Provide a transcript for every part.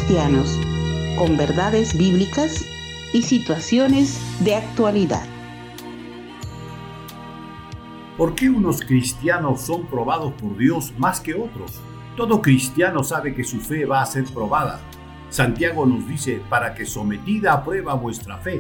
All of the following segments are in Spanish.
cristianos, con verdades bíblicas y situaciones de actualidad. ¿Por qué unos cristianos son probados por Dios más que otros? Todo cristiano sabe que su fe va a ser probada. Santiago nos dice, para que sometida a prueba vuestra fe.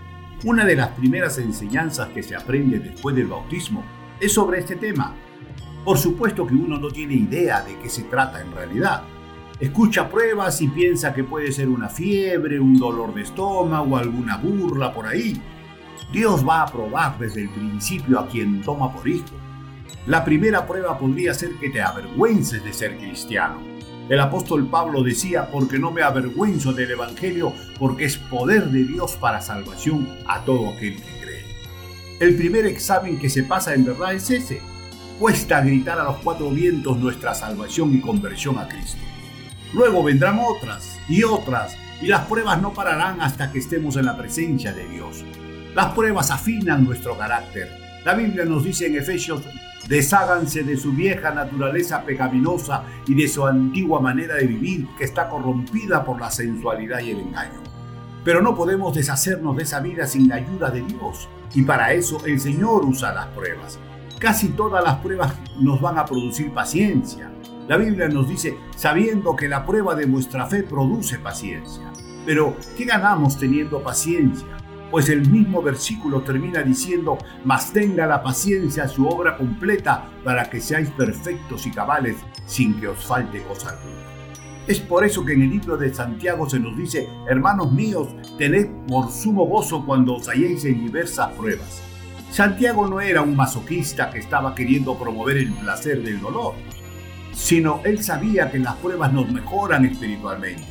Una de las primeras enseñanzas que se aprende después del bautismo es sobre este tema. Por supuesto que uno no tiene idea de qué se trata en realidad. Escucha pruebas y piensa que puede ser una fiebre, un dolor de estómago, alguna burla por ahí. Dios va a probar desde el principio a quien toma por hijo. La primera prueba podría ser que te avergüences de ser cristiano. El apóstol Pablo decía, porque no me avergüenzo del evangelio, porque es poder de Dios para salvación a todo aquel que cree. El primer examen que se pasa en verdad es ese. Cuesta gritar a los cuatro vientos nuestra salvación y conversión a Cristo. Luego vendrán otras, y las pruebas no pararán hasta que estemos en la presencia de Dios. Las pruebas afinan nuestro carácter. La Biblia nos dice en Efesios, desháganse de su vieja naturaleza pecaminosa y de su antigua manera de vivir que está corrompida por la sensualidad y el engaño. Pero no podemos deshacernos de esa vida sin la ayuda de Dios. Y para eso el Señor usa las pruebas. Casi todas las pruebas nos van a producir paciencia. La Biblia nos dice, sabiendo que la prueba de vuestra fe produce paciencia. Pero, ¿qué ganamos teniendo paciencia? Pues el mismo versículo termina diciendo, mas tenga la paciencia su obra completa para que seáis perfectos y cabales sin que os falte cosa alguna. Es por eso que en el libro de Santiago se nos dice, hermanos míos, tened por sumo gozo cuando os halléis en diversas pruebas. Santiago no era un masoquista que estaba queriendo promover el placer del dolor, sino él sabía que las pruebas nos mejoran espiritualmente.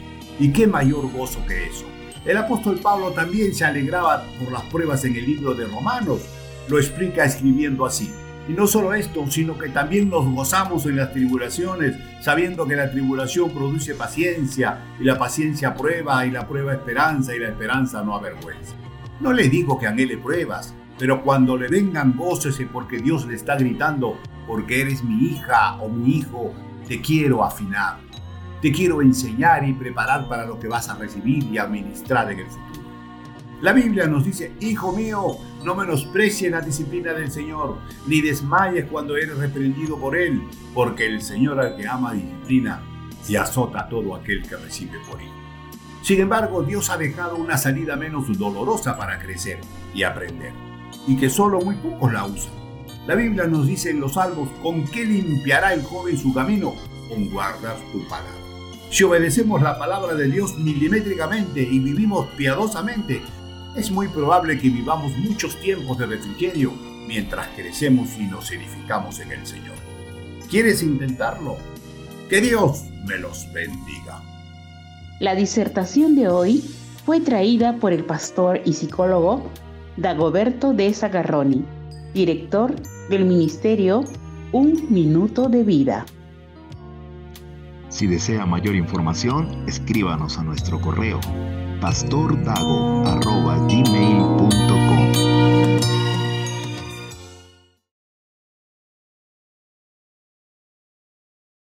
¿Y qué mayor gozo que eso? El apóstol Pablo también se alegraba por las pruebas en el libro de Romanos. Lo explica escribiendo así. Y no solo esto, sino que también nos gozamos en las tribulaciones, sabiendo que la tribulación produce paciencia, y la paciencia prueba, y la prueba esperanza, y la esperanza no avergüenza. No le digo que anhele pruebas, pero cuando le vengan, gócese porque Dios le está gritando, porque eres mi hija o mi hijo, te quiero afinar. Te quiero enseñar y preparar para lo que vas a recibir y administrar en el futuro. La Biblia nos dice, hijo mío, no menosprecies la disciplina del Señor, ni desmayes cuando eres reprendido por Él, porque el Señor al que ama disciplina y azota a todo aquel que recibe por hijo. Sin embargo, Dios ha dejado una salida menos dolorosa para crecer y aprender, y que solo muy pocos la usan. La Biblia nos dice en los Salmos, ¿con qué limpiará el joven su camino? Con guardar tu palabra. Si obedecemos la palabra de Dios milimétricamente y vivimos piadosamente, es muy probable que vivamos muchos tiempos de refrigerio mientras crecemos y nos edificamos en el Señor. ¿Quieres intentarlo? Que Dios me los bendiga. La disertación de hoy fue traída por el pastor y psicólogo Dagoberto de Zagarroni, director del ministerio Un Minuto de Vida. Si desea mayor información, escríbanos a nuestro correo pastordago@gmail.com.